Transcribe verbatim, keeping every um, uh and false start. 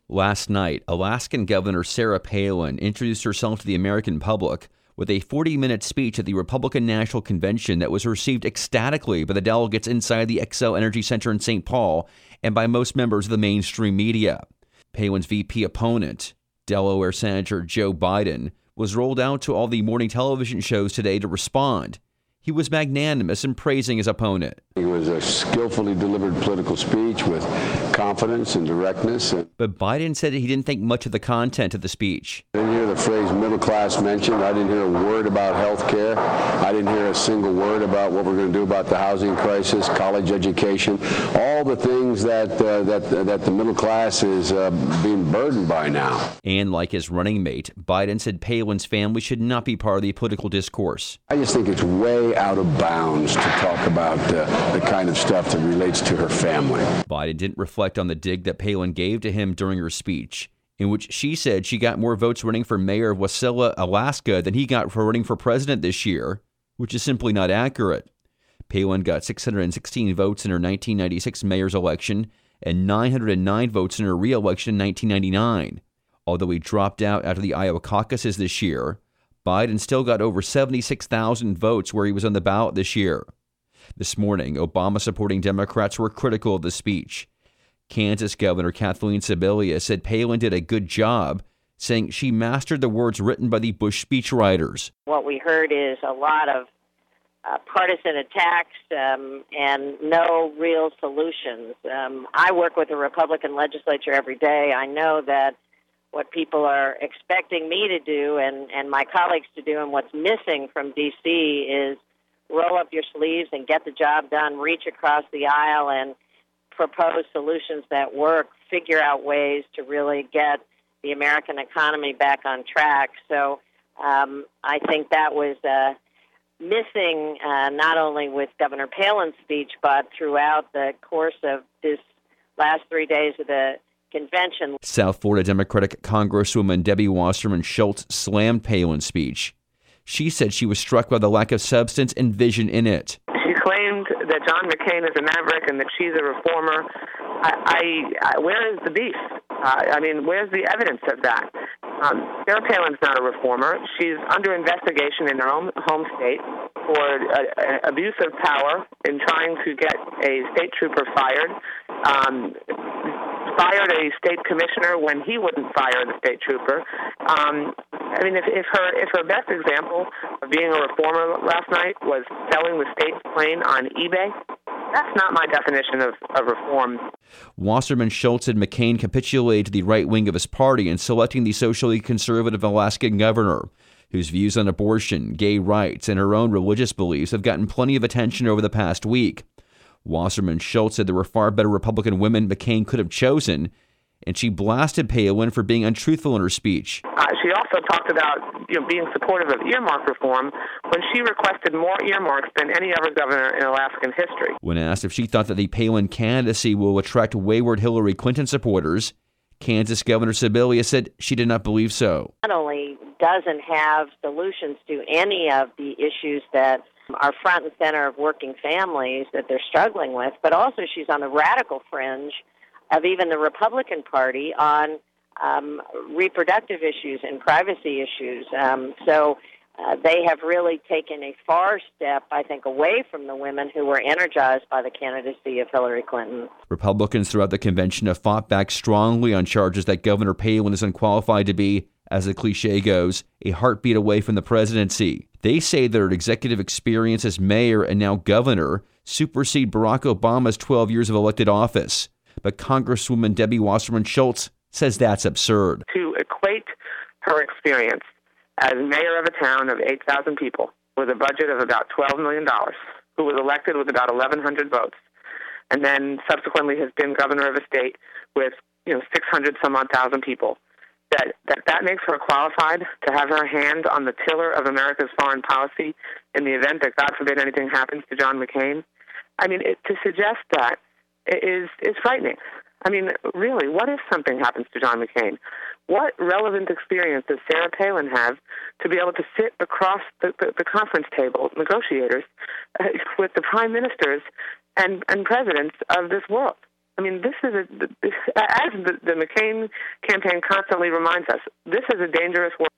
Last night, Alaskan Governor Sarah Palin introduced herself to the American public with a forty-minute speech at the Republican National Convention that was received ecstatically by the delegates inside the Xcel Energy Center in Saint Paul and by most members of the mainstream media. Palin's V P opponent, Delaware Senator Joe Biden, was rolled out to all the morning television shows today to respond. He was magnanimous in praising his opponent. It was a skillfully delivered political speech with confidence and directness. But Biden said he didn't think much of the content of the speech. I didn't hear the phrase middle class mentioned. I didn't hear a word about health care. I didn't hear a single word about what we're going to do about the housing crisis, college education, all the things that uh, that that the middle class is uh, being burdened by now. And like his running mate, Biden said Palin's family should not be part of the political discourse. I just think it's way out of bounds to talk about uh, the kind of stuff that relates to her family. Biden didn't reflect on the dig that Palin gave to him during her speech, in which she said she got more votes running for mayor of Wasilla, Alaska than he got for running for president this year, which is simply not accurate. Palin got six hundred sixteen votes in her nineteen ninety-six mayor's election and nine hundred nine votes in her re-election in nineteen ninety-nine. Although he dropped out after the Iowa caucuses this year, Biden still got over seventy-six thousand votes where he was on the ballot this year. This morning, Obama-supporting Democrats were critical of the speech. Kansas Governor Kathleen Sebelius said Palin did a good job, saying she mastered the words written by the Bush speechwriters. What we heard is a lot of uh, partisan attacks um, and no real solutions. Um, I work with the Republican legislature every day. I know that what people are expecting me to do and, and my colleagues to do, and what's missing from D C is roll up your sleeves and get the job done, reach across the aisle and propose solutions that work, figure out ways to really get the American economy back on track. So um, I think that was uh, missing uh, not only with Governor Palin's speech, but throughout the course of this last three days of the convention. South Florida Democratic Congresswoman Debbie Wasserman Schultz slammed Palin's speech. She said she was struck by the lack of substance and vision in it. She claimed that John McCain is a maverick and that she's a reformer. I, I, I where is the beef? Uh, I mean, where's the evidence of that? Um, Sarah Palin's not a reformer. She's under investigation in her own home state for uh, abuse of power in trying to get a state trooper fired. Um, fired a state commissioner when he wouldn't fire the state trooper. Um, I mean, if, if her if her best example of being a reformer last night was selling the state's plane on eBay, that's not my definition of, of reform. Wasserman Schultz said McCain capitulated to the right wing of his party in selecting the socially conservative Alaskan governor, whose views on abortion, gay rights, and her own religious beliefs have gotten plenty of attention over the past week. Wasserman Schultz said there were far better Republican women McCain could have chosen, and she blasted Palin for being untruthful in her speech. Uh, she also talked about you know, being supportive of earmark reform when she requested more earmarks than any other governor in Alaskan history. When asked if she thought that the Palin candidacy will attract wayward Hillary Clinton supporters, Kansas Governor Sebelius said she did not believe so. Not only doesn't have solutions to any of the issues that are front and center of working families that they're struggling with, but also she's on the radical fringe of even the Republican Party on um, reproductive issues and privacy issues. Um, so uh, they have really taken a far step, I think, away from the women who were energized by the candidacy of Hillary Clinton. Republicans throughout the convention have fought back strongly on charges that Governor Palin is unqualified to be, as the cliche goes, a heartbeat away from the presidency. They say that her executive experience as mayor and now governor supersede Barack Obama's twelve years of elected office. But Congresswoman Debbie Wasserman Schultz says that's absurd. To equate her experience as mayor of a town of eight thousand people with a budget of about twelve million dollars, who was elected with about eleven hundred votes, and then subsequently has been governor of a state with you know six hundred some odd thousand people, that, that that makes her qualified to have her hand on the tiller of America's foreign policy in the event that, God forbid, anything happens to John McCain. I mean, it, to suggest that is is frightening. I mean, really, what if something happens to John McCain? What relevant experience does Sarah Palin have to be able to sit across the, the, the conference table, negotiators, uh, with the prime ministers and, and presidents of this world? I mean, this is a, this, as the, the McCain campaign constantly reminds us, this is a dangerous world.